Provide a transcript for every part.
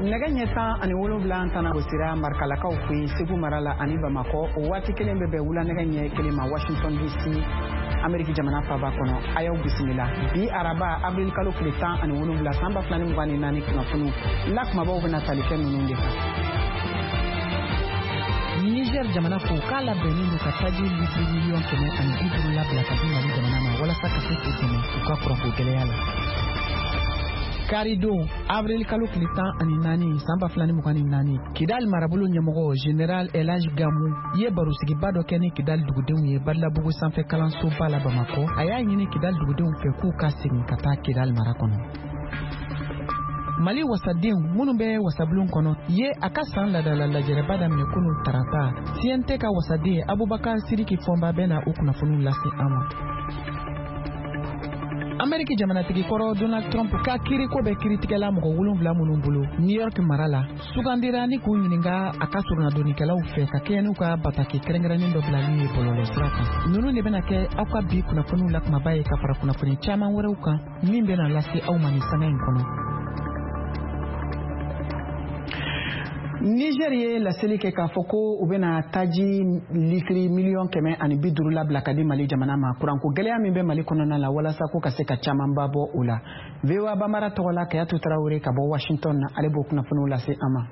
nɛgɛ ɲɛ 17 tana gosira Markalakaw fɛ Segu Marala ani Bamakɔ o waati kelen bɛ bɛn wula nɛgɛ ɲɛ 1 ma Washington DC Ameriki jamana faaba kɔnɔ a y'aw bisimila bi araba avril kalo tile 17 san 2024 kunnafoni la kumabaw bɛna tali kɛ ninnu de kan. Niger jamana ko k'a labɛnnen don ka taji litiri miliyɔn 150 labila ka di Mali jamana ma walasa ka se k'u dɛmɛ u ka kuranko gɛlɛya la. Karido avril kalo tile 14 san 2024 Kidal marabolo ɲɛmɔgɔ General Elhaj Gamu ye barosigibaa dɔ kɛ ni Kidal dugudenw ye Badlabugu sanfɛ kalansoba la Bamakɔ a y'a ɲini Kidal dugudenw fɛ k'u ka segin ka taa Kidal mara kɔnɔ. Mali wasadenw minnu bɛ wasabulon kɔnɔ ye a ka san ladala lajɛrɛba daminɛ kunu tarata CNT ka wasaden Abubakar Siriki Fɔnba bɛna o kunnafoniw lase an ma. Ameriki jamanatigi kɔrɔ Donald Trump ka kiiriko bɛ kiiritigɛla mɔgɔ 7 minnu bolo New York mara la sugandira ni k'u ɲininka a ka surunadonnikɛlaw fɛ ka kɛɲɛ n'u ka bataki kɛrɛnkɛrɛnnen dɔ bilali ye bɔlɔlɔ sira kan. Ninnu de bɛna kɛ aw ka bi kunnafoniw la kumaba ye ka fara kunnafoni caman wɛrɛw kan min bɛna lase aw ma ni sanga in kɔnɔ. Niger ye laseli kɛ k'a fɔ ko u bɛna taji litiri miliyɔn 150 labila ka di Mali jamana ma kuranko gɛlɛya min bɛ Mali kɔnɔna la walasa ko ka se ka camanba bɔ o la. VOA Bambara tɔgɔ la Kayatu Tarawele ka bɔ Washington na ale b'o kunnafoniw lase an ma.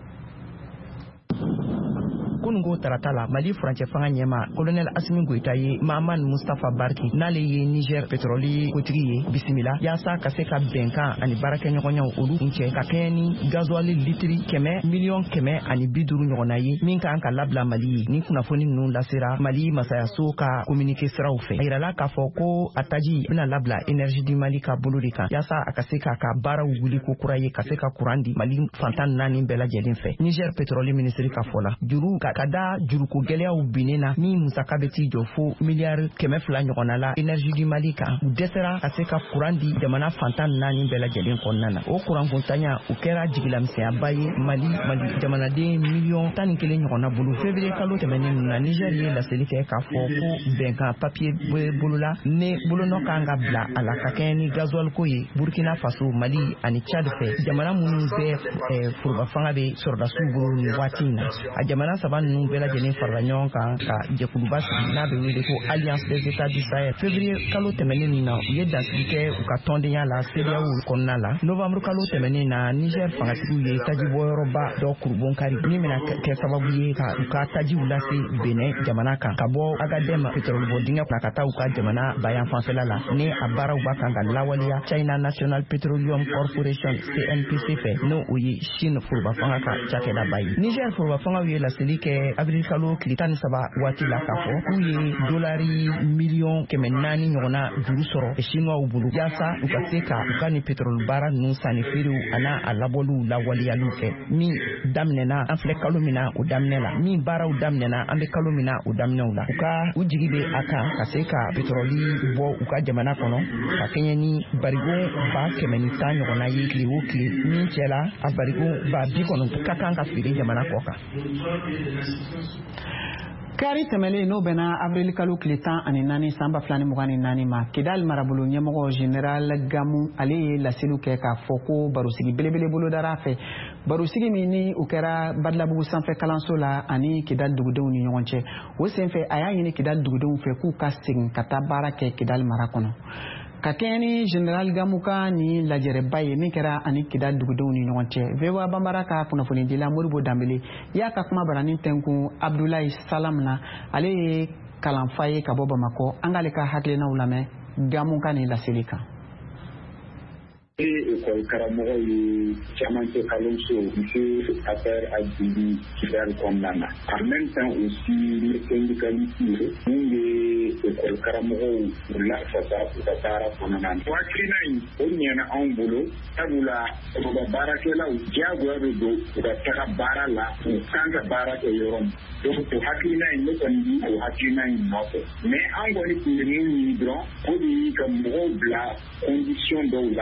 Kunungo tarata la Mali furancɛ fanga ɲɛma Colonel Assimi Goïta ye Mahaman Mustafa Barki n'ale ye Niger pétrole kotigi ye bisimila yaasa ka se ka bɛnkan ani baarakɛɲɔgɔnyaw olu kuncɛ ka kɛɲɛ ni gasoil litiri 100 miliyɔn 150 ɲɔgɔnna ye min kan ka labila Mali ye ni kunnafoni ninnu lasera Mali masayaso ka communiqué siraw fɛ a yirala k'a fɔ ko a taji bɛna labila énergie du Mali ka bolo de kan yaasa a ka se k'a ka baaraw wuli ko kura ye ka se ka kuran di Mali fantan 4 bɛɛ lajɛlen fɛ. Niger pétrole ministre ka fɔ la juru ka da juruko gɛlɛyaw binnen na min musaka bɛ t'i jɔ fo miliyari 200 ɲɔgɔnna la énergie du Mali kan u dɛsɛra ka se ka kuran di jamana fantan 4 bɛɛ lajɛlen kɔnɔna na o kuran kuntanya u kɛra jigilamisɛnyaba ye Mali jamanaden miliyɔn 11 ɲɔgɔnna bolo février kalo tɛmɛnen na Niger ye laseli kɛ k'a fɔ ko bɛnkan papier bɛ bolola ne bolonɔ kan ka bila a la ka kɛɲɛ ni gasoil ko ye Burkina Faso Mali ani Tchad fɛ jamana minnu bɛ foroba fanga bɛ sɔrɔdasiw bolo ni waati in na a jamana saba ninnu bɛɛ lajɛlen farala ɲɔgɔn kan ka jɛkuluba sigi n'a bɛ wele ko Alliance des États du Sahel février kalo tɛmɛnen na u ye dansigi kɛ u ka tɔndenya la CEDEAO kɔnɔna la novembre kalo tɛmɛnen na Niger fangatigiw ye tajibɔyɔrɔba dɔ kurubon kari min bɛna kɛ sababu ye ka u ka tajiw lase Benin jamana kan ka bɔ Agadem pétrolebɔ dingɛ kɔnɔ ka taa u ka jamana bayan fanfɛla la ni a baaraw b'a kan ka lawaleya China National Petroleum Corporation CNPC fɛ n'o o ye Chine foroba fanga ka cakɛda ba ye Niger foroba fangaw ye laseli kɛ avril kalo tile 13 waati la k'a fɔ k'u ye dolari miliyɔn 400 ɲɔgɔnna juru sɔrɔ chinois bolo yaasa u ka se ka u ka ni pétrole baara ninnu sanni feerew ana a labɔliw lawaleyaliw kɛ min daminɛna an filɛ kalo min na o daminɛ la min baaraw daminɛna an bɛ kalo min na o daminɛw la u jigi bɛ a kan ka se ka pétrole bɔ u ka jamana kɔnɔ ka kɛɲɛ ni barigo 110 ɲɔgɔnna ye tile o tile min cɛla a barigo 90 ka kan ka feere jamana kɔ kan. Kari tɛmɛlen n'o bɛna avril kalo tile 14 san 2024 ma Kidal marabolo ɲɛmɔgɔ General Gamu ale ye laseliw kɛ k'a fɔ ko barosigi belebele bolo dara fɛ barosigi min ni u kɛra Badlabugu sanfɛ kalanso la ani Kidal dugudenw ni ɲɔgɔn cɛ o senfɛ a y'a ɲini Kidal dugudenw fɛ k'u ka segin ka taa baara kɛ Kidal mara kɔnɔ ka kɛɲɛ ni General Gamu ka ni lajɛrɛba ye min kɛra ani Kidal dugudenw ni ɲɔgɔn cɛ VOA Bambara ka kunnafonidila Moribo Dambele y'a ka kuma baranin tɛnkun Abdoulaye Salam na ale ye kalanfa ye ka bɔ Bamakɔ an k'ale ka hakilinaw lamɛn Gamu ka ni laseli kan. École karamɔgɔ ye camancɛ kalanso lycée affaire à Djili Kidal kɔnɔna na en même temps aussi le syndicaliste min bɛ école karamɔgɔw lafasa u ka baara kɔnɔna na hakilina in o ɲɛna anw bolo sabula u ka baarakɛlaw diyagoya bɛ don u ka taga baara la u kan ka baara kɛ yɔrɔ min donc o hakilina in ne kɔni bi o hakilina in nɔfɛ mais an kɔni tun bɛ min ɲini dɔrɔn o de ye ka mɔgɔw bila condition dɔw la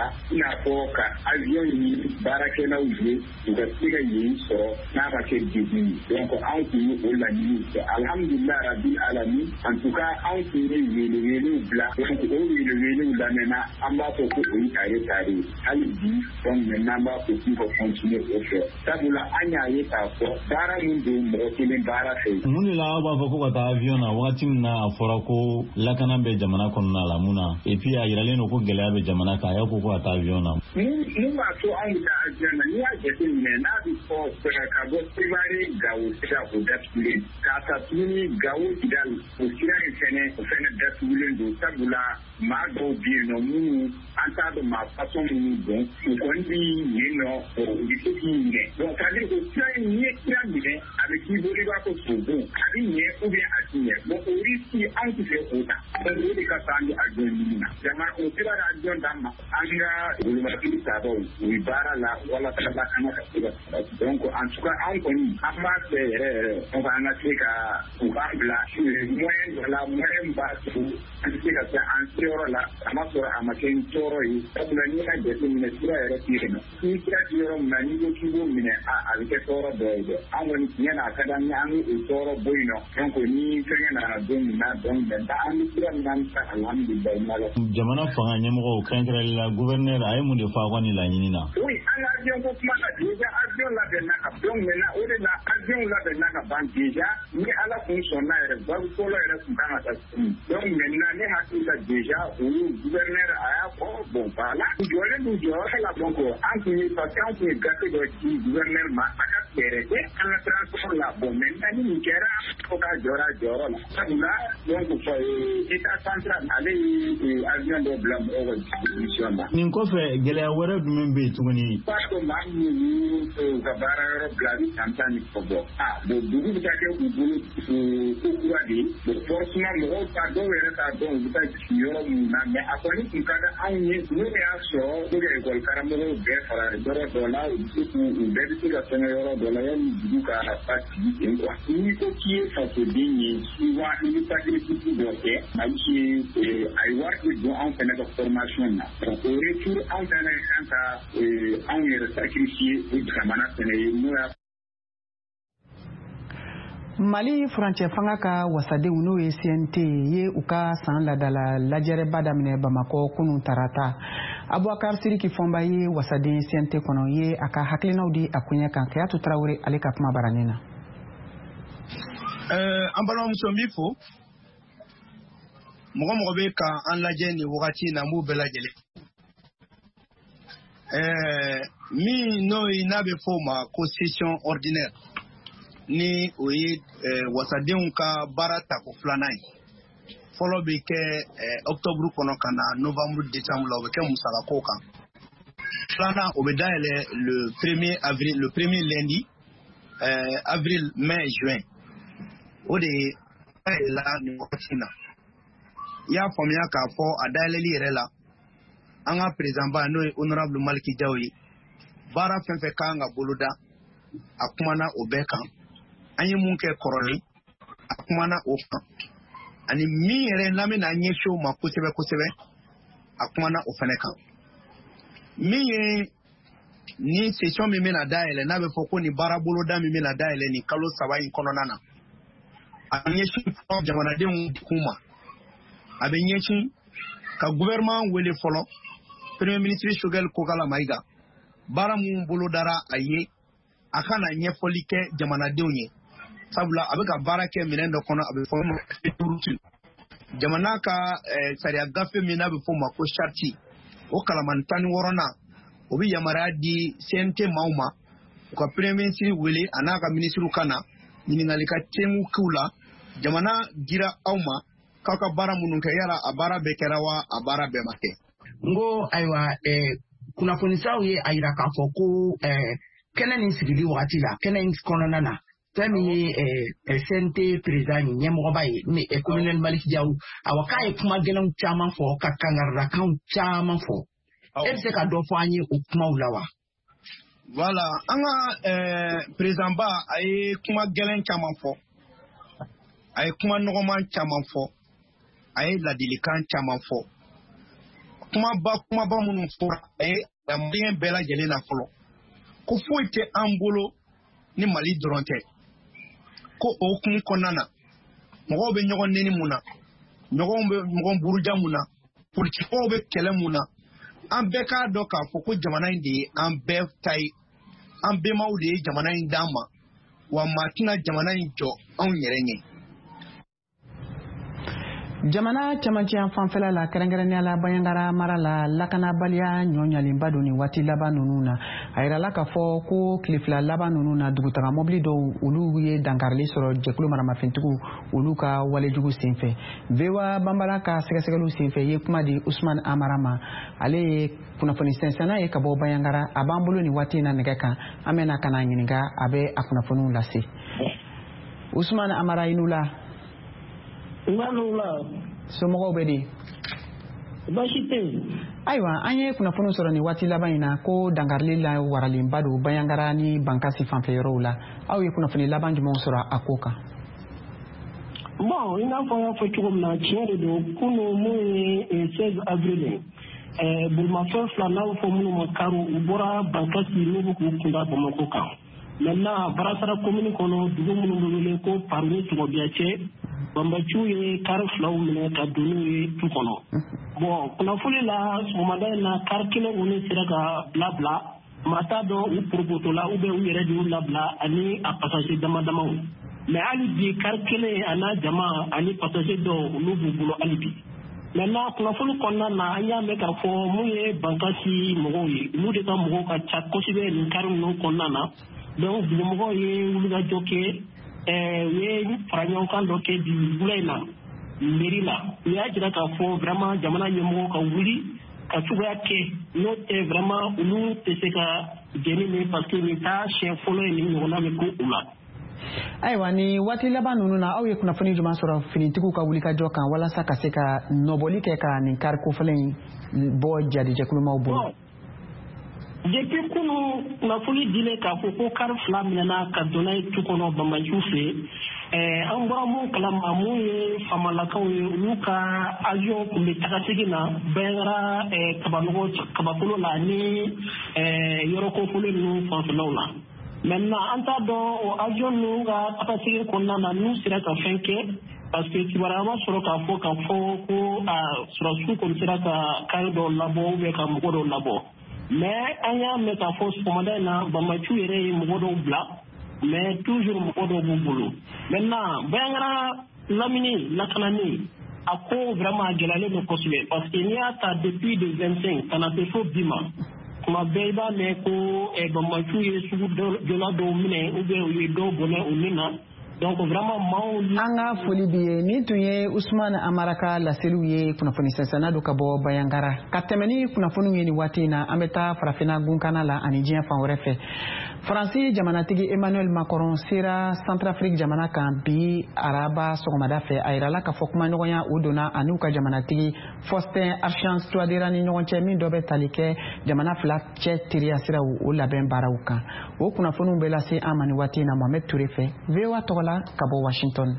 n'a fɔ ka avion ni baarakɛlaw ye u ka se ka yen sɔrɔ n'a ka kɛ degun ye donc anw tun ye o laɲini kɛ alhamdulilahi rabil alamin en tout cas anw tun ye welewelew bila donc o welewelew lamɛnna an b'a fɔ ko o ye tare hali bi donc maintenant an b'a fɔ k'u ka continuer o fɛ sabula an y'a ye k'a fɔ baara min don mɔgɔ kelen baara fɛ mun de la aw b'a fɔ ko ka taa avion na wagati min na a fɔra ko lakana bɛ jamana kɔnɔna la mun na et puis a yiralen don ko gɛlɛya bɛ jamana kan a y'a ko ka taa avion na mun b'a to anw bɛ taa avion na n'i y'a jateminɛ n'a bɛ fɔ ka bɔ Sévaré Gao sira o datugulen k'a ta tuguni Gao Kidal o sira in fɛnɛ datugulen don sabula maa dɔw bɛ yen nɔ minnu an t'a dɔn maa façon minnu dɔn u kɔni bɛ yen nɔ u bɛ se k'i minɛ donc c'est à dire o sira in n'i ye sira minɛ a bɛ k'i bolo i b'a fɔ sogo a bɛ ɲɛ ou bien a ti ɲɛ bon o risque anw tɛ fɛ o ta donc o de ka fisa an bɛ avion ɲini na jamana o sera ka avion d'an ma an ka bolimatigi tabaw u bɛ baara la walasa lakana ka se ka sabati donc en tout cas anw kɔni an b'a fɛ yɛrɛ donc an ka se ka u k'an bila moyen dɔ la moyen b'a to an tɛ se ka se an seyɔrɔ la a ma sɔrɔ a ma kɛ n tɔɔrɔ ye sabula n'i y'a jateminɛ sira yɛrɛ tɛ yen nɔ ni sira tɛ yɔrɔ min na n'i ko k'i b'o minɛ a bɛ kɛ tɔɔrɔ dɔ ye dɛ an kɔni tiɲɛ na a ka d'an ye an bɛ o tɔɔrɔ bɔ yen nɔ donc ni fɛngɛ nana don min na donc maintenant an bɛ sira min na an bɛ taa alhamdulilayi n'ala jamana fanga ɲɛmɔgɔw kɛrɛnkɛrɛnlen la gouverneur a ye mun de fɔ a ka nin laɲini na oui an ka avion ko kuma na déjà avion labɛnna ka donc maintenant o de la avion labɛnna ka ban déjà ni ala kun sɔnna yɛrɛ babu fɔlɔ yɛrɛ kun kan ka taa sini donc maintenant ne hakili la déjà o gouverneur a y'a fɔ bon voilà u jɔlen n'u jɔyɔrɔ la donc an kun ye parce que an kun ye gafe dɔ ci gouverneur ma a ka fɛɛrɛ kɛ an ka transport la bon maintenant ni nin kɛra fo k'a jɔra a jɔyɔrɔ la sabula donc état central ale ye avion dɔ bila mɔgɔw ka distribution na nin kɔfɛ gɛlɛya wɛrɛ jumɛn bɛ yen tuguni parce que maa minnu y'u ka baara yɔrɔ bila ni tantan ni fɔ bɔ bon dugu bɛ taa kɛ u bolo ko kura de ye bon forcément mɔgɔw t'a dɔw yɛrɛ t'a dɔn u bɛ taa jigin yɔrɔ minnu na mais a kɔni tun ka di anw ye n'o y'a sɔrɔ ko ka école karamɔgɔw bɛɛ fara yɔrɔ dɔ la u bɛ se k'u bɛɛ bɛ se ka fɛngɛ yɔrɔ dɔ la yanni dugu ka ba sigi ten quoi n'i ko k'i ye fasoden ye souvent i bɛ sacrifice dɔ kɛ a ye wari de don anw fɛnɛ ka formation na donc au retour anw fɛnɛ kan ka anw yɛrɛ sacrifier o jamana fɛnɛ ye n'o y'a Mali furancɛ fanga ka wasadenw n'o ye CNT ye u ka san ladala lajɛrɛba daminɛ Bamakɔ kunun tarata Abubakar Siriki Fɔnba ye wasaden CNT kɔnɔ ye a ka hakilinaw di a kuɲɛ kan Kayatu Tarawele ale ka kuma baranin na an balimamuso n b'i fo mɔgɔ bɛ ka an lajɛ nin wagati na n b'u bɛɛ lajɛlen min n'o ye n'a bɛ fɔ o ma ko session ordinaire ni o ye wasadenw ka baara tako filanan ye fɔlɔ bɛ kɛ octobre kɔnɔ ka na novembre décembre la o bɛ kɛ musakako kan filanan o bɛ dayɛlɛ le 1er avril le premier lundi avril mai juin o de dayɛlɛla nin wagati na i y'a faamuya k'a fɔ a dayɛlɛli yɛrɛ la an ka président ba n'o ye honorable Maliki Diaw ye baara fɛn fɛn kan ka boloda a kumana o bɛɛ kan an ye mun kɛ kɔrɔlen a kumana o kan ani min yɛrɛ n'an bɛna ɲɛsin o ma kosɛbɛ kosɛbɛ a kumana o fɛnɛ kan min ye ni session min bɛna dayɛlɛ n'a bɛ fɔ ko ni baara boloda min bɛna dayɛlɛ ni kalo 3 in kɔnɔna na a ɲɛsin jamanadenw kun ma a bɛ ɲɛsin ka gouvernement wele fɔlɔ premier ministre Choguel Kokala Maïga baara mun bolodara a ye a kana ɲɛfɔli kɛ jamanadenw ye sabula a bɛ ka baara kɛ minɛn dɔ kɔnɔ a bɛ fɔ ma jamana ka sariya gafe min n'a bɛ fɔ ma ko charte o kalamani 16nan o bɛ yamaruya di CNT maaw ma u ka premier ministre wele a n'a ka ministre ka na ɲininkali ka tɛngu k'u la jamana dira aw ma k'aw ka baara minnu kɛ yala a baara bɛɛ kɛra wa a baara bɛɛ ma kɛ. N ko ayiwa kunnafonisaw ye a yira k'a fɔ ko kɛnɛ nin sigili wagati la kɛnɛ in kɔnɔna na fɛn min ye CNT président ɲɛmɔgɔba ye ni colonel Maliki Diaw awa k'a ye kuma gɛlɛnw caman fɔ ka kangaradakanw caman fɔ e bɛ se ka dɔ fɔ an ye o kumaw la wa. Voilà an ka président ba a ye kuma gɛlɛn caman fɔ a ye kuma nɔgɔman caman fɔ a ye ladilikan caman fɔ kumaba minnu fɔra a ye Malien bɛɛ lajɛlen na fɔlɔ ko foyi tɛ an bolo ni Mali dɔrɔn tɛ ko o hukumu kɔnɔna na mɔgɔw bɛ ɲɔgɔn nɛni mun na ɲɔgɔn bɛ ɲɔgɔn buruja mun na politikɛw bɛ kɛlɛ mun na an bɛɛ k'a dɔn k'a fɔ ko jamana in de ye an bɛɛ ta ye an bɛnbaw de ye jamana in d'an ma wa maa tɛna jamana in jɔ anw yɛrɛ ɲɛ. Jamana camancɛ fanfɛla la kɛrɛnkɛrɛnnenya la Bayangara mara la lakanabaliya ɲɔɲalenba don ni waati laban ninnu na a yirala k'a fɔ ko tilefila laban ninnu na dugutaga mobili dɔw olu ye dankarili sɔrɔ jɛkulu maramafɛntigiw olu ka walejugu senfɛ VOA Banbala ka sɛgɛsɛgɛliw senfɛ ye kuma di Usman Amara ma ale ye kunnafoni sɛnsɛnna ye ka bɔ Bayangara a b'an bolo ni waati na nɛgɛ kan an bɛna ka na ɲininka a bɛ a kunnafoniw lase Usman Amara inula somɔgɔw bɛ di baasi tɛ yen ayiwa an ye kunnafoni sɔrɔ ni waati laban in na ko dankarili la waralenba don Bayangara ni Bankasi fanfɛyɔrɔw la aw ye kunnafoni laban jumɛnw sɔrɔ a ko kan bon i n'a fɔ n y'a fɔ cogo min na tiɲɛ de don kunun mun ye 16 avril bolimafɛn fila n'a bɛ fɔ minnu ma karo u bɔra Bankasi n'u bɛ k'u kunda Bamakɔ kan maintenant Barasara commune kɔnɔ dugu minnu bɛ wele ko Parmi Tɔgɔbiacɛ Bambaciw ye kari filaw minɛ ka don n'u ye tu kɔnɔ bon kunnafoni la sɔgɔmada in na kari kelen kɔni sera ka labila maa t'a dɔn u poropotola ou bien u yɛrɛ de y'u labila ani a passager dama damaw mais hali bi kari kelen a n'a jama ani passager dɔw olu b'u bolo hali bi maintenant kunnafoni kɔnɔna na an y'a mɛn k'a fɔ mun ye Bankasi mɔgɔw ye olu de ka mɔgɔw ka ca kosɛbɛ nin kari ninnu kɔnɔna na donc dugumɔgɔw ye wulikajɔ kɛ u ye fara ɲɔgɔn kan dɔ kɛ bi wula in na mairie la u y'a jira k'a fɔ vraiment jamana ɲɛmɔgɔw ka wuli ka cogoya kɛ n'o tɛ vraiment olu tɛ se ka jɛni nin parce que nin t'a siɲɛ fɔlɔ ye nin ɲɔgɔnna bɛ k'u la. ayiwa ni waati laban ninnu na aw ye kunnafoni jumɛn sɔrɔ finitigiw ka wulikajɔ kan walasa ka se ka nɔbɔli kɛ ka nin kari kofɔlen in bɔ jadijɛkulumaw bolo. Depuis kunu kunnafoni dilen k'a fɔ ko kari fila minɛna ka donna ye tu kɔnɔ Bambaciw fɛ an bɔra mun kalama mun ye famalakaw ye olu ka avion kun bɛ taga segin na Bayangara kabakolo la ni yɔrɔ kofɔlen ninnu fanfɛlaw la maintenant an t'a dɔn o avion ninnu ka taga segin kɔnɔna na n'u sera ka fɛn kɛ parce que kibaruya ma sɔrɔ k'a fɔ ko sɔrɔsiw kɔni sera ka kari dɔw labɔ ou bien ka mɔgɔ dɔw labɔ. Mais an y'a mɛn k'a fɔ sɔgɔmada in na Bambaciw yɛrɛ ye mɔgɔ dɔw bila mais toujours mɔgɔ dɔw b'u bolo maintenant Bayangara lamini lakanani a ko vraiment gɛlɛyalen don kosɛbɛ parce que n'i y'a ta depuis le 25 ka na se fo bi ma tuma bɛɛ i b'a mɛn ko Bambaciw ye sugu dɔla dɔw minɛ ou bien u ye dɔw bɔnɛ u nin na donc vraiment maaw an ka foli bi ye nin tun ye Usman Amara ka laseliw ye kunnafoni sɛnsɛnna do ka bɔ Bayangara ka tɛmɛ ni kunnafoniw ye ni waati in na an bɛ taa farafinna gunkana la ani diɲɛ fan wɛrɛ fɛ Faransi jamanatigi Emmanuel Macron sera Centrafrique jamana kan bi araba sɔgɔmada fɛ a yirala k'a fɔ kumaɲɔgɔnya o donna an'u ka jamanatigi Faustin Archange Touadéra ni ɲɔgɔn cɛ min dɔ bɛ tali kɛ jamana fila cɛ teriya siraw o labɛn baaraw kan o kunnafoniw bɛ lase an ma ni waati in na Mohamed Touré fɛ VOA tɔgɔ la ka bɔ Washington.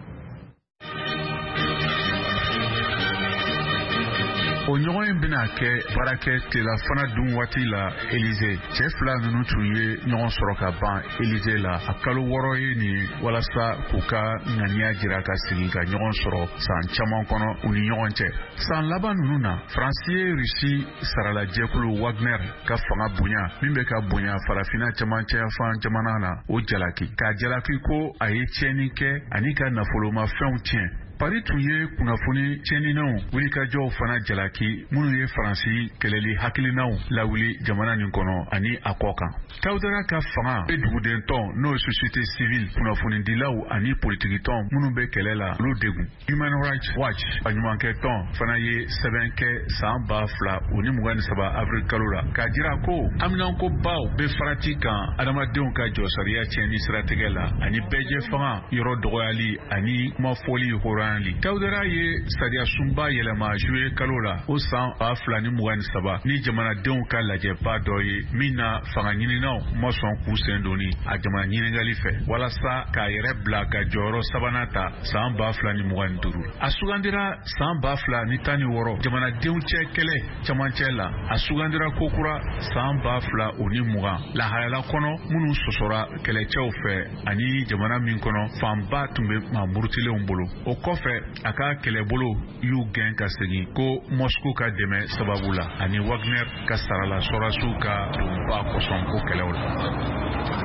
o ɲɔgɔn in bɛna kɛ baarakɛ tilafana dun waati la Élysée cɛ fila ninnu tun ye ɲɔgɔn sɔrɔ ka ban Élysée la a kalo 6 ye nin walasa k'u ka ŋaniya jira ka sigi ka ɲɔgɔn sɔrɔ san caman kɔnɔ u ni ɲɔgɔn cɛ san laban ninnu na Faransi ye Rusi saralajɛkulu Wagner ka fanga bonya min bɛ ka bonya farafinna camancɛ fan jamana na o jalaki k'a jalaki ko a ye tiɲɛni kɛ ani ka nafolomafɛnw tiɲɛ Paris tun ye kunnafoni tiɲɛninaw wulikajɔw fana jalaki minnu ye Faransi kɛlɛli hakilinaw lawuli jamana nin kɔnɔ ani a kɔ kan. Touadéra ka fanga bɛ dugudentɔn n'o ye société civile kunnafonidilaw ani politikitɔn minnu bɛ kɛlɛ la olu degun. Human Rights Watch a ɲumankɛtɔn fana ye sɛbɛn kɛ san 2023 avril kalo la k'a jira ko aminanko baw bɛ farati kan adamadenw ka jɔsariya tiɲɛni siratigɛ la ani bɛɛjɛ fanga yɔrɔ dɔgɔyali ani kumafɔli hɔrɔn Touadéra ye sariya sunba yɛlɛma juillet kalo la o san 2023 ni jamanadenw ka lajɛba dɔ ye min na fanga ɲininaw ma sɔn k'u sen doni a jamana ɲiningali fɛ walasa k'a yɛrɛ bila ka jɔyɔrɔ sabanan ta san 2025 a sugandira san 2016 jamanadenw cɛ kɛlɛ camancɛ la a sugandira kokura san 2020 lahalala kɔnɔ minnu sɔsɔra kɛlɛcɛw fɛ ani jamana min kɔnɔ fanba tun bɛ mamurutilenw bolo o kɔfɛ a ka kɛlɛbolo y'u gɛn ka segin ko Moscou ka dɛmɛ sababu la ani Wagner ka sarala sɔrasiw ka donba kɔsɔn ko kɛlɛw la.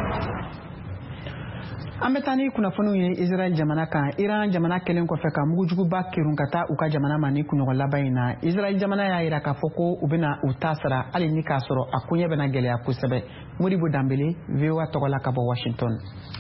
An bɛ taa ni kunnafoniw ye Israel jamana kan. Iran jamana kelen kɔfɛ ka mugujuguba kerun ka taa u ka jamana ma ni kunɲɔgɔn laban in na. Israel jamana y'a jira k'a fɔ ko u bɛna u ta sara hali ni k'a sɔrɔ a koɲɛ bɛna gɛlɛya kosɛbɛ. Modibo Dambele, VOA tɔgɔ la ka bɔ Washington.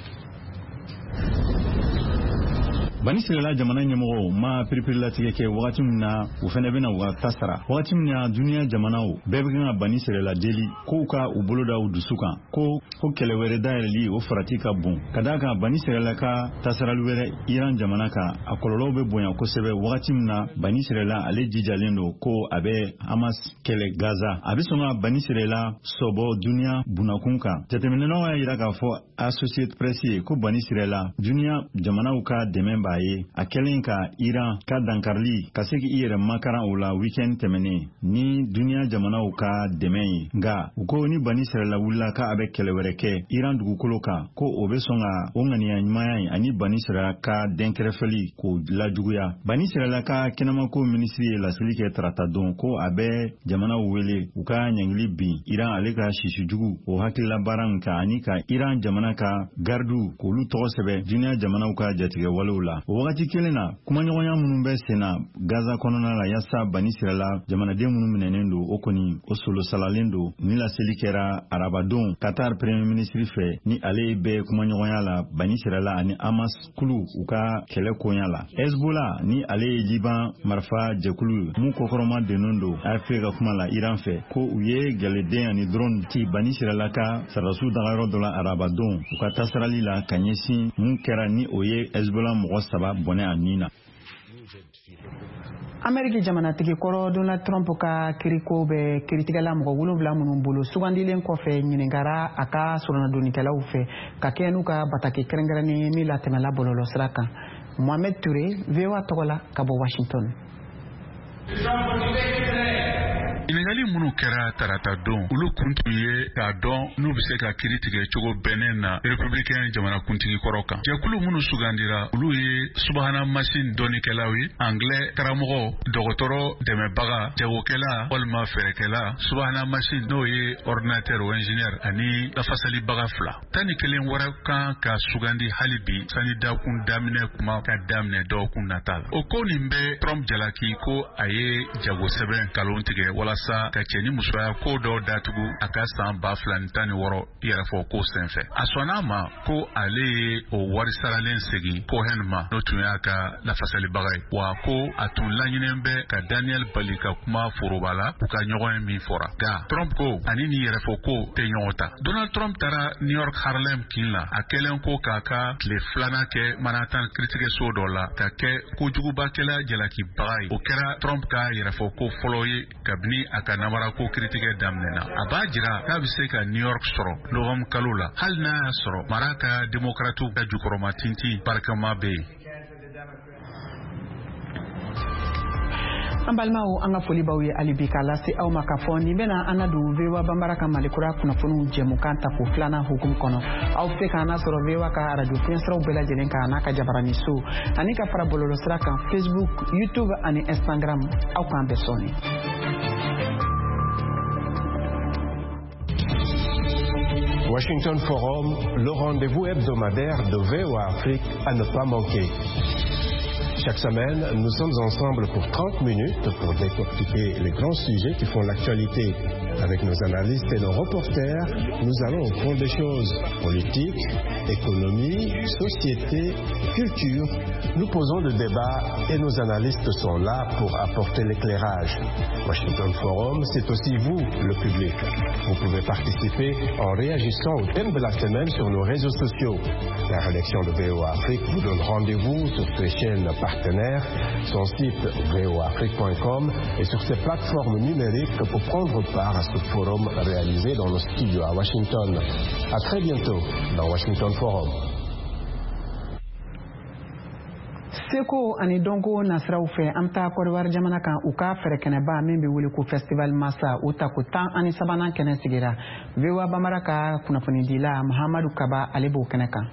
Bani Israel jamana ɲɛmɔgɔw ma piripirilatigɛ kɛ wagati min na u fɛnɛ bɛna u ka tasara wagati min na duniya jamanaw bɛɛ bɛ kan ka Bani Israel deli ko ka u bolo da u dusu kan ko kɛlɛ wɛrɛ dayɛlɛli o farati ka bon ka d'a kan Bani Israel ka tasarali wɛrɛ Iran jamana kan a kɔlɔlɔw bɛ bonya kosɛbɛ wagati min na Bani Israel ale jijalen don ko a bɛ Hamas kɛlɛ Gaza a bɛ sɔn ka Bani Israel sɔbɔ duniya bunakun kan jateminɛnaw y'a jira k'a fɔ Associated Press ye ko Bani Israel duniya jamanaw ka dɛmɛ b'a ye a kɛlen ka Iran ka dankarili ka se k'i yɛrɛ makaran o la weekend tɛmɛnen ni duniya jamanaw ka dɛmɛ ye nka u ko ni Bani Israel wulila ka a bɛ kɛlɛ wɛrɛ kɛ Iran dugukolo kan ko o bɛ sɔn ka o ŋaniya ɲumanya ye ani Bani Israel ka dɛnkɛrɛfɛli k'o lajuguya Bani Israel ka kɛnɛmako minisiri ye laseli kɛ tarata don ko a bɛ jamanaw wele u ka ɲɛngili bin Iran ale ka sisi jugu o hakilila baara min kan ani ka Iran jamana ka gardu k'olu tɔgɔ sɛbɛ duniya jamanaw ka jatigɛ walew la o wagati kelen na kumaɲɔgɔnya minnu bɛ sen na Gaza kɔnɔna la yasa Bani Israel jamanaden minnu minɛnen don o kɔni o solo salalen don ni laseli kɛra arabadon Qatar premier ministre fɛ ni ale bɛ kumaɲɔgɔnya la Bani Israel ani Hamas kulu u ka kɛlɛ koɲa la Hezbollah ni ale ye Liban marifa jɛkulu mun kɔkɔrɔma dennen don AFP ka kuma la Iran fɛ ko u ye gɛlɛden ani drone ci Bani Israel ka sarasu dagayɔrɔ dɔ la arabadon u ka tasarali la ka ɲɛsin mun kɛra ni o ye Hezbollah mɔgɔ saba bɔnɛ a nin na. Ameriki jamanatigi kɔrɔ Donald Trump ka kiriko bɛ kiritigɛla mɔgɔ 7 minnu bolo sugandilen kɔfɛ ɲininkara a ka sɔrɔnadonikɛlaw fɛ ka kɛ n'u ka bataki kɛrɛnkɛrɛnnen min latɛmɛla bɔlɔlɔsira kan. Mohamed Touré, VOA tɔgɔ la ka bɔ Washington. ɲininkali minnu kɛra tarata don olu kun tun ye k'a dɔn n'u bɛ se ka kiiri tigɛ cogo bɛnnen na républicain jamanakuntigi kɔrɔ kan jɛkulu minnu sugandira olu ye subahana machine dɔnnikɛlaw ye anglais karamɔgɔ dɔgɔtɔrɔ dɛmɛbaga jagokɛla walima fɛɛrɛkɛla subahana machine n'o ye ordinateur o ingénieur ani lafasalibaga 2 11 wɛrɛ kan ka sugandi hali bi sani dakun daminɛ kuma ka daminɛ dɔgɔkun nata la o ko nin bɛ Trump jalaki ko a ye jagosɛbɛn nkalon tigɛ walasa ka cɛ ni musoya ko dɔ datugu a ka san 2016 yɛrɛfɔ ko senfɛ a sɔnna ma ko ale ye o wari saralen segi Cohen ma n'o tun y'a ka lafasalibaga ye wa ko a tun laɲinen bɛ ka Daniel bali ka kuma foroba la u ka ɲɔgɔn min fɔra nka Trump ko ani ni yɛrɛfɔ ko tɛ ɲɔgɔn ta Donald Trump taara New York Harlem kin la a kɛlen ko k'a ka tile 2nan kɛ Manhattan kiiritigɛso dɔ la ka kɛ kojugubakɛla jalakibaga ye o kɛra Trump ka yɛrɛfɔ ko fɔlɔ ye kabini a ka namara ko kiiritigɛ daminɛna a b'a jira k'a bɛ se ka New York sɔrɔ novembre kalo la hali n'a y'a sɔrɔ mara ka démocrate ka jukɔrɔma tintin barikama bɛ yen. An balimaw an ka foli b'aw ye hali bi k'a lase aw ma k'a fɔ nin bɛna an na don VOA Banbara ka Malikura kunnafoniw jɛmukan ta ko 2nan hukumu kɔnɔ aw bɛ se k'an lasɔrɔ VOA ka radio fiɲɛsiraw bɛɛ lajɛlen kan n'a ka jabarani so ani ka fara bɔlɔlɔsira kan Facebook, YouTube ani Instagram aw k'an bɛɛ sɔni. Washington Forum, le rendez-vous hebdomadaire de VOA Afrique à ne pas manquer. Chaque semaine, nous sommes ensemble pour 30 minutes pour décortiquer les grands sujets qui font l'actualité. Avec nos analystes et nos reporters, nous allons au fond des choses. Politique, économie, société, culture. Nous posons le débat et nos analystes sont là pour apporter l'éclairage. Washington Forum, c'est aussi vous, le public. Vous pouvez participer en réagissant au thème de la semaine sur nos réseaux sociaux. La rédaction de VOA Afrique vous donne rendez-vous sur ces chaînes partenaires partenaires, son site voafrique.com et sur ses plateformes numériques pour prendre part à ce forum réalisé dans nos studios à Washington. À très bientôt dans Washington Forum. Seko ani donko nasraw fɛ an ta Côte d'Ivoire jamana kan u ka fɛrɛ kɛnɛba min bɛ wele ko festival massa o ta ko 13 kɛnɛ sigira VOA Bambara ka kunnafonidila Mahamadu Kaba ale b'o kɛnɛ kan.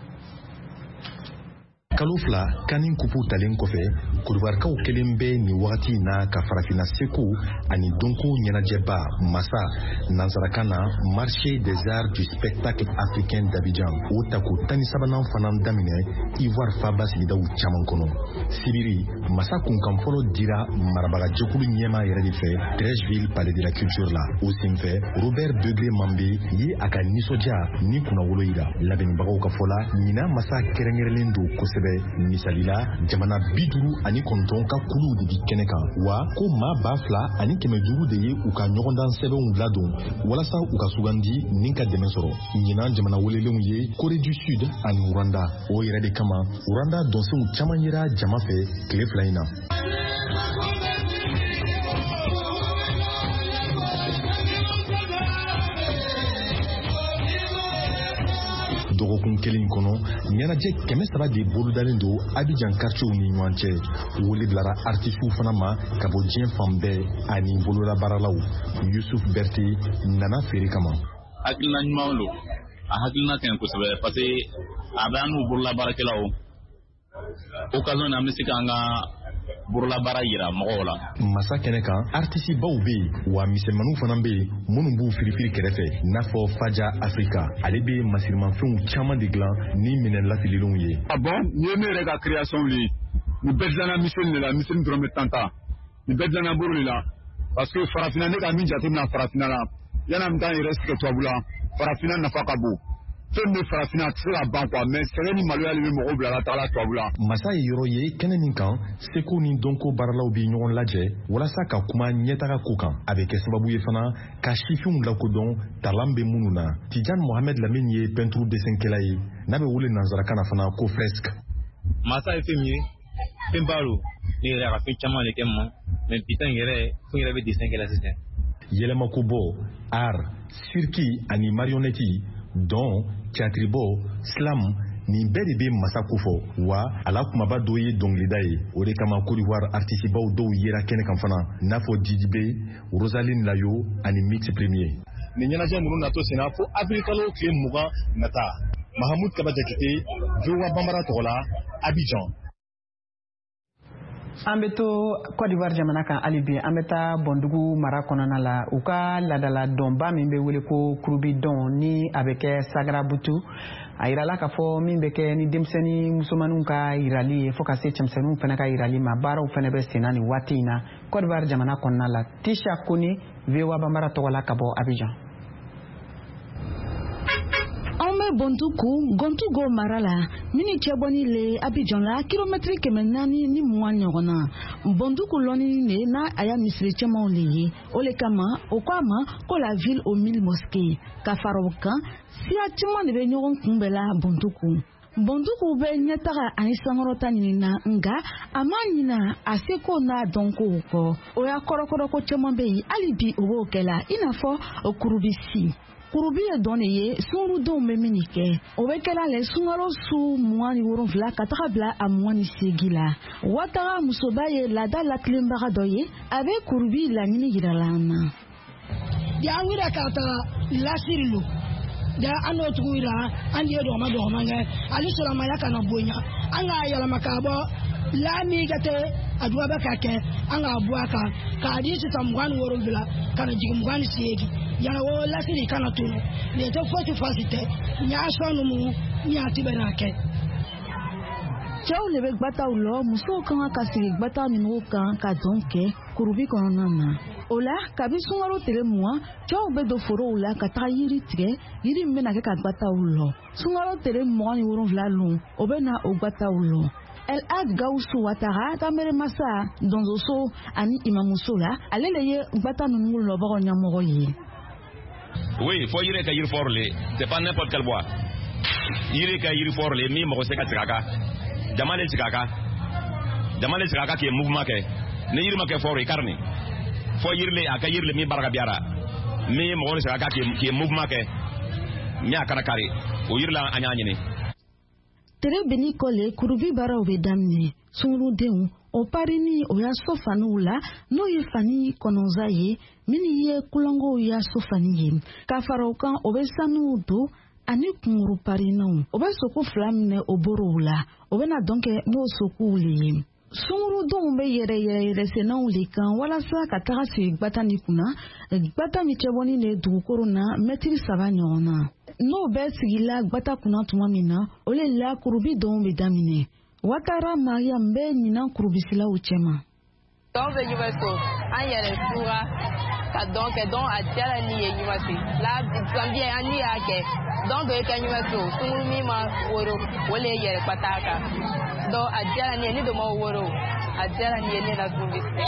Kalo fila kanin kupu talen kɔfɛ Côte-d'Ivoirekaw kelen bɛ nin wagati na ka farafina seko ani donko ɲɛnajɛba massa nansarakan na marché des arts du spectacle africain d'Abidjan o tako 13 fana daminɛ Ivoire faba sigidaw caman kɔnɔ. Sibiri massa kunkan fɔlɔ dira marabagajɛkulu ɲɛma yɛrɛ de fɛ Treichville Palais de la Culture la. O senfɛ Robert Begré Mambe ye a ka nisɔndiya ni kunnawolo yira labɛnnibagaw ka fɔla ɲina massa kɛrɛnkɛrɛnlen don kosɛbɛ. Misalila jamana 59 ka kulu de bi kɛnɛ kan wa ko maa 2,000 ani 500 de ye u ka ɲɔgɔndan sɛbɛnw ladon walasa u ka sugandi ni ka dɛmɛ sɔrɔ. Ɲinan jamana welelenw ye Corée du Sud ani Rwanda. O yɛrɛ de kama Rwanda dɔnsenw caman yera jama fɛ tile fila in na. Dɔgɔkun kelen kɔnɔ ɲɛnajɛ 300 de bolodalen don Abidjan quartier ni ɲɔgɔn cɛ. Wele bilara artistes fana ma ka bɔ diɲɛ fan bɛɛ ani bololabaaralaw. Yusuf Berté nana feere kama. Hakilina ɲuman don. A hakilina kaɲi kosɛbɛ parce que a bɛ an n'u bololabaarakɛlaw occasion na an bɛ se k'an ka bololabaara yira mɔgɔw la. Massa kɛnɛ kan artistes baw bɛ yen wa misɛnmaninw fana bɛ yen minnu b'u firifiri kɛrɛfɛ n'a fɔ Faja Africa ale bɛ masirimafɛnw caman de dilan ni minɛn lafililenw ye. Bon nin ye ne yɛrɛ ka création ye nin bɛɛ dilanna miseli de la miseli dɔrɔn bɛ tanta nin bɛɛ dilanna bolo de la parce que farafina ne ka min jateminɛ farafina la yanni an bɛ taa n yɛrɛ sɛgɛ tubabu la farafina nafa ka bon. Fɛn bɛ farafina tɛ se ka ban quoi mais sɛgɛn ni maloya de bɛ mɔgɔw bila la taga tubabu la. Massa ye yɔrɔ ye kɛnɛ min kan seko ni donko baaralaw bɛ ɲɔgɔn lajɛ walasa ka kuma ɲɛtaga ko kan a bɛ kɛ sababu ye fana ka sifinw lakodɔn talan bɛ minnu na. Tidjane Mohamed Lamine ye peinture dessinkɛla ye n'a bɛ wele nansarakan na fana ko fresque. Massa ye fɛn min ye fɛn ba don ne yɛrɛ a ka fɛn caman de kɛ n ma mais bitɔn yɛrɛ fɛn yɛrɛ bɛ dessin kɛ la sisan. Yɛlɛmako bɔ art cirque ani marionnette don théâtre bɔ slam nin bɛɛ de bɛ Massa ko fɔ wa ala kumaba dɔ ye dɔnkilida ye o de kama Côte d'Ivoire artistes baw dɔw yera kɛnɛ kan fana n'a fɔ Didi B, Rosaline Layo ani Mix Premier. Nin ɲɛnajɛ ninnu natɔ senna fo avril kalo tile 20 nata. Mahamud Kaba Jakite, VOA Bambara tɔgɔ la Abidjan. An bɛ to Côte d'Ivoire jamana kan hali bi an bɛ taa Bɔndugu mara kɔnɔna la u ka ladala dɔnba min bɛ wele ko kurubi dɔn ni a bɛ kɛ Sagarabutu a yirala k'a fɔ min bɛ kɛ ni denmisɛnnin musomanninw ka yirali ye fo ka se cɛmisɛnninw fana ka yirali ma baaraw fana bɛ senna nin waati in na Côte d'Ivoire jamana kɔnɔna la Tisha Kone VOA Bambara tɔgɔ la ka bɔ Abidjan. Bonduku Gontugo Marala mini cɛbɔni le Abidjan la kilomɛtiri 400 ni 20 ɲɔgɔn na Bonduku lɔnni ne na a y'a misiri cɛmanw le ye o le kama o ko a ma ko la ville aux 1000 mosquées ka fara o kan siya caman de bɛ ɲɔgɔn kunbɛn la Bonduku. Bonduku bɛ ɲɛtaga ani sankɔrɔta ɲinina nga a ma ɲina a seko n'a dɔnkow kɔ o y'a kɔrɔkɔrɔ ko caman bɛ yen hali bi o b'o kɛ la i n'a fɔ kurubisi. Kurubi ye dɔn de ye sungurudenw bɛ min kɛ o bɛ kɛla le sunkalo su 27 ka taga bila a 28 la Wataga musoba ye laada latilenbaga dɔ ye a bɛ kurubi laɲini yirala an na. Ya wira ka taa lasiri lo da an n'o tugu yira an ye dɔgɔma kɛ ale sɔrɔmaya kana bonya an k'a yɛlɛma ka bɔ lami ka tɛ a duba bɛ ka kɛ an k'a bɔ a kan k'a di sisan 27 ka na jigin 28 yana wo lasiri kana tunu ne tɛ fosi fasi tɛ ɲa sɔn numu ɲa ti bɛ n'a kɛ. Cɛw le bɛ gbataw lɔ musow kan ka sigi gbata ninnu kan ka dɔn kɛ kurubi kɔnɔna na o la kabi sunkalo tile 20 cɛw bɛ don forow la ka taga yiri tigɛ yiri min bɛna kɛ ka gbataw lɔ sunkalo tile 27 lun o bɛ na o gbataw lɔ. El Hadj Gawusu Watara Tamere Massa Donzoso ani Imamuso la ale le ye gbata ninnu lɔbagaw ɲɛmɔgɔ ye. Oui, il faut yiri ka yiri fort le c'est pas n'importe quel bois yiri ka yiri fort le mi mɔgɔ se ka tigaka jama le tigaka jamale sira ka ke mouvement ke ne yirma ke foro ikarni fo yirle aka yirle mi baraka biara mi mo sira ka ke mouvement ke mi akara kare o yirla anyanye ne tere beni kole kurubi bara o be damne sunu deun o parini o ya sofanu la no ye fani kononza ye mini ye kulongo ya sofani ye ka farokan o be sanu do ani kunguru parino o be soku flamne o borula o be na donke mo soku li sunguru don be yere senan le kan wala sa ka taga se gbata ni kuna gbata mi cheboni ne dugukoro na metri saba nyona no be sigila gbata kuna tuma mina o le la kurubi don be damine watara maria mbe nyina kurubisila uchema don be yubaso anyere sura ka donc a tiara ni yubaso la zambie ani yake donc ke yubaso sunguru mi ma woro wole yere pataka do a tiara ni do mo woro a tiara ni la kurubisi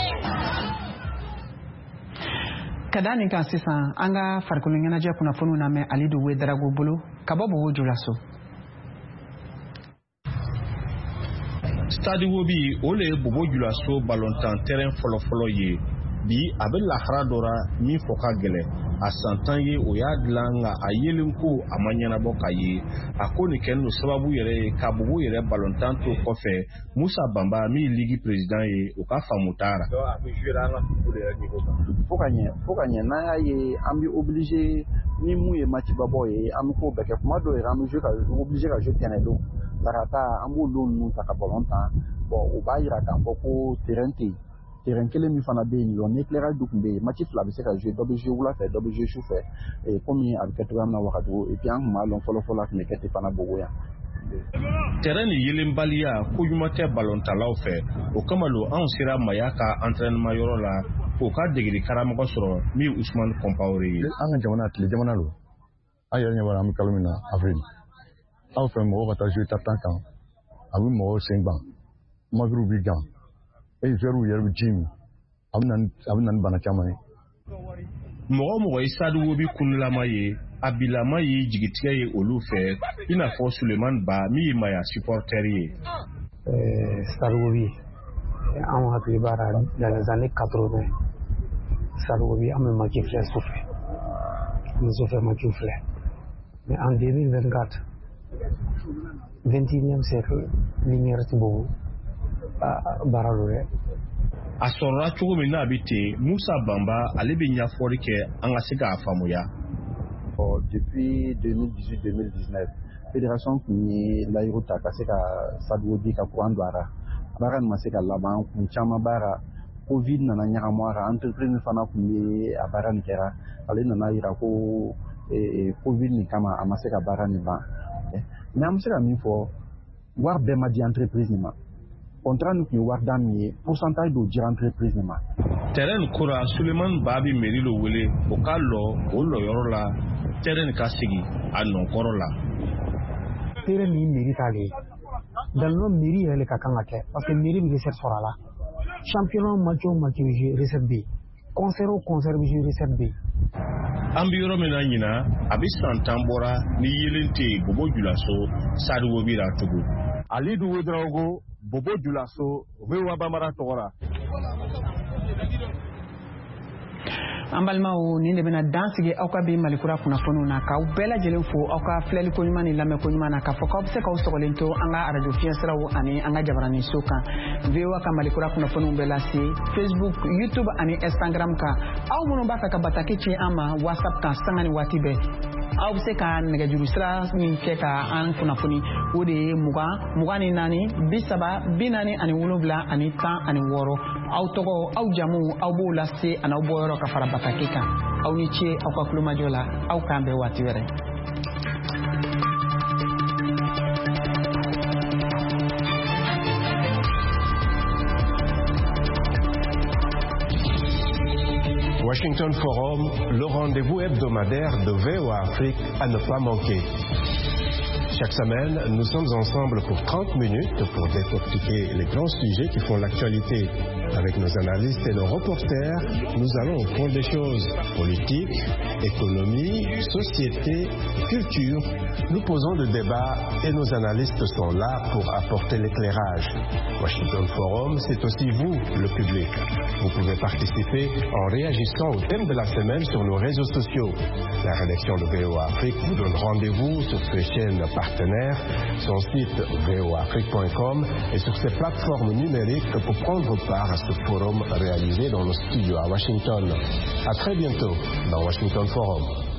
kadani kan sisan anga farkulu ɲɛnajɛ kunnafoniw na mɛn alidu wedarago bolo ka bɔ bobo julaso Stade Wobi o le bobo julaso ballontan terrain fɔlɔfɔlɔ ye bi a bɛ lahara dɔ la min fɔ ka gɛlɛ a santan ye o y'a dilan nka a yelen ko a ma ɲɛnabɔ ka ye a ko nin kɛlen don sababu yɛrɛ ye ka bobo yɛrɛ ballontan to kɔfɛ Musa Bamba min ligi président ye o ka faamu taara fo ka ɲɛ n'an y'a ye an bɛ obligé ni mun ye match babɔ ye an bɛ ko bɛɛ kɛ kuma dɔw yɛrɛ an bɛ obligé ka jouer terrain don sarata an b'o don ninnu ta ka ballontan o b'a yira k'a fɔ ko terrain tɛ yen terrain kelen min fana bɛ yen nɔ ni éclairage dun tun bɛ yen match fila bɛ se ka jouer dɔ bɛ jouer wula fɛ dɔ bɛ jouer su fɛ komi a bɛ kɛ cogoya min na Wagadugu et puis an tun b'a dɔn fɔlɔ a tun bɛ kɛ ten fana Bogo yan. terrain ni yelenbaliya ko ɲuman tɛ ballontanlaw fɛ o kama lo anw sera Maya ka entraînement yɔrɔ la k'o ka degeli karamɔgɔ sɔrɔ min Usman Compaoré ye. an ka jamana tile jamana lo an yɛrɛ ɲɛ b'a la an bɛ kalo min na avril aw fɛ mɔgɔw ka taa jouer tapis kan a bɛ mɔgɔw sen ban magiriw bɛ gan joueurs yɛrɛ bɛ ji min a bɛ na ni bana caman ye. mɔgɔ mɔgɔ ye Stade Wobi kunlama ye a bilama ye jigitigɛ ye olu fɛ i n'a fɔ Sulemani Ba min ye Maya supporter ye. Stade Wobi anw hakili b'a la dans les années 80 Stade Wobi an bɛ match filɛ su fɛ an bɛ su fɛ match filɛ mais en 2024 21e siècle lumière ti Bobo baara lo dɛ. a sɔrɔla cogo min n'a bɛ ten Musa Bamba ale bɛ ɲɛfɔli kɛ an ka se k'a faamuya. Depuis 2018-2019 fédération tun ye layiru ta ka se ka Stade Wobi ka courant don a la baara nin ma se ka laban kun caman baara Covid nana ɲagamu a la entreprise fana tun bɛ a baara nin kɛra ale nana yira ko Covid nin kama a ma se ka baara nin ban mais an bɛ se ka min fɔ wari bɛɛ ma di entreprise nin ma contrat nin tun ye wari da min ye pourcentage dɔ dira entreprise nin ma. terrain nin kora Sulemani Ba bɛ mairie lo wele o ka lɔ o lɔyɔrɔ la terrain nin ka sigi a nɔkɔrɔ la. terrain nin mairie t'ale ye dalino mairie yɛrɛ le ka kan ka kɛ parce que mairie bɛ recette sɔrɔ a la championnat match o match bɛ jouer recette bɛ yen concert o concert bɛ jouer recette bɛ yen. an bɛ yɔrɔ min na ɲinan a bɛ san 10 bɔra ni yelen tɛ yen Bobo julaso Stade Wobi la tugun. Alidu Wedarago Bobo julaso o bɛ Wabamara tɔgɔ la. an balimaw nin de bɛna dan sigi aw ka bi malikura kunnafoniw na k'aw bɛɛ lajɛlen fo aw ka filɛli ko ɲuman ni lamɛn ko ɲuman na k'a fɔ k'aw bɛ se k'aw sɔgɔlen to an ka radio fiɲɛsiraw ani an ka jabarani so kan VOA ka malikura kunnafoniw bɛ lase Facebook YouTube ani Instagram kan aw minnu b'a fɛ ka bataki ci an ma WhatsApp kan sanga ni waati bɛɛ aw bɛ se ka nɛgɛjuru sira min kɛ ka an kunnafoni o de ye 20 24 30 40 ani 7 ani 10 ani 6 aw tɔgɔ aw jamu aw b'o lase ani aw bɔyɔrɔ ka fara bataki kan aw ni ce aw ka kulomajɔ la aw k'an bɛn waati wɛrɛ. Washington Forum, le rendez-vous hebdomadaire de VOA Afrique à ne pas manquer. Chaque semaine, nous sommes ensemble pour 30 minutes pour décortiquer les grands sujets qui font l'actualité Avec nos analystes et nos reporters, nous allons au point des choses. Politique, économie, société, culture. Nous posons le débat et nos analystes sont là pour apporter l'éclairage. Washington Forum, c'est aussi vous, le public. Vous pouvez participer en réagissant au thème de la semaine sur nos réseaux sociaux. La rédaction de VOA Afrique vous donne rendez-vous sur ses chaînes partenaires, son site voafrique.com et sur ses plateformes numériques pour prendre part à ce forum réalisé dans nos studios à Washington. À très bientôt dans Washington Forum.